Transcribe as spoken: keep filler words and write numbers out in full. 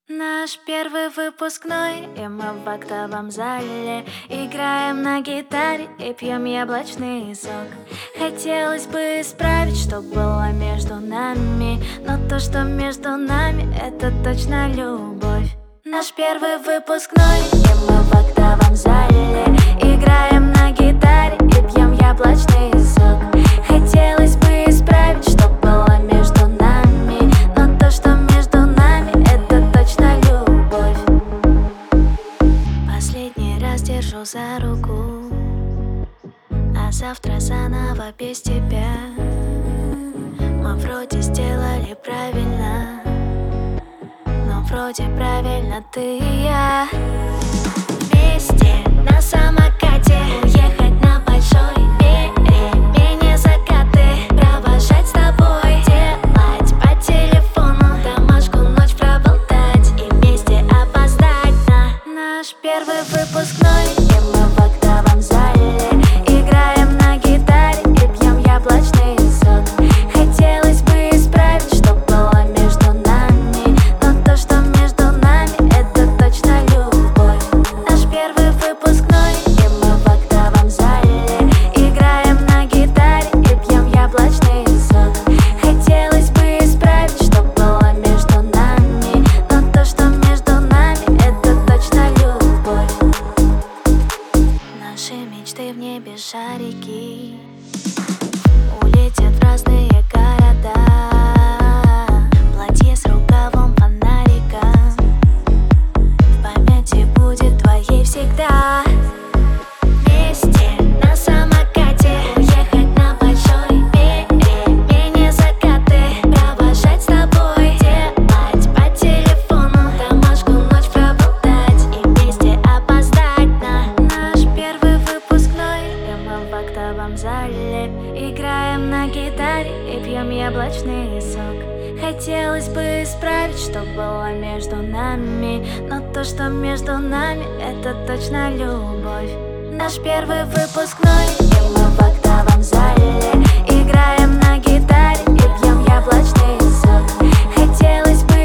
Наш первый выпускной, и мы в актовом зале играем на гитаре и пьем яблочный сок. Хотелось бы исправить, что было между нами, но то, что между нами, это точно любовь. Наш первый выпускной, и мы в актовом зале играем на гитаре и пьем яблочный сок. Хотелось бы исправить, что было между нами, но то, что между нами, это точно любовь. Последний раз держу за руку, а завтра заново без тебя. Мы вроде сделали правильно, но вроде правильно ты и я. Вместе на самокате уехать на большой перемене, закаты провожать с тобой, делать по телефону домашку, ночь проболтать и вместе опоздать на наш первый выпускной. И мы в актовом зале играем на гитаре и пьем яблочный сок. Хотелось бы исправить, что было между нами, но то, что между нами, это точно любовь. Наш первый выпускной, и мы в актовом зале играем на гитаре и пьем яблочный сок. Хотелось бы исправить, что было между нами, но то, что между нами, это точно любовь. Наши мечты в небе шарики улетят в разные города. Платье с рукавом фонариком в памяти будет твоей всегда. Вместе на самокате уехать на большой перемене, закаты провожать с тобой, делать по телефону домашку, ночь проболтать и вместе опоздать на наш первый выпускной. И мы в актовом зале играем на гитаре и пьем яблочный сок. Хотелось бы исправить, что было между нами, но то, что между нами, это точно любовь. Наш первый выпускной, и мы в актовом зале играем на гитаре и пьем яблочный сок. Хотелось бы